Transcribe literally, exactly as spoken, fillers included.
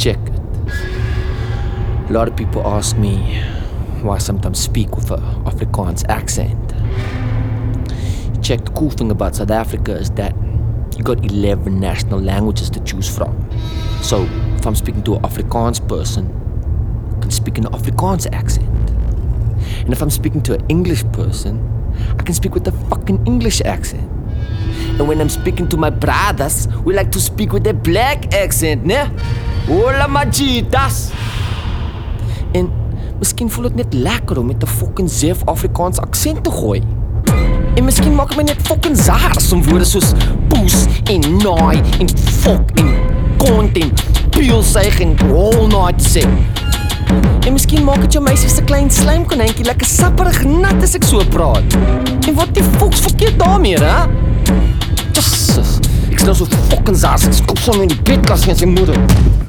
Check it. A lot of people ask me why I sometimes speak with an Afrikaans accent. Check, the cool thing about South Africa is that you got eleven national languages to choose from. So if I'm speaking to an Afrikaans person, I can speak in an Afrikaans accent. And if I'm speaking to an English person, I can speak with a fucking English accent. And when I'm speaking to my brothers, we like to speak with a black accent, ne? Hola majitas! En miskien voel het net lekker om met 'n fucking Zef Afrikaans accent te gooi. En miskien maak my net fucking zaars om woorde soos poes en naai en fuck en kont en pielsuig en all night sê. En miskien maak het jou meisie se klein slijmkonijntjie lekker sapperig nat as ek so praat. En wat die fuck's verkeerd daarmee, hè? Jesus, ek stel so fucking zaars, ek skop sommer in die bedkast van sy moeder.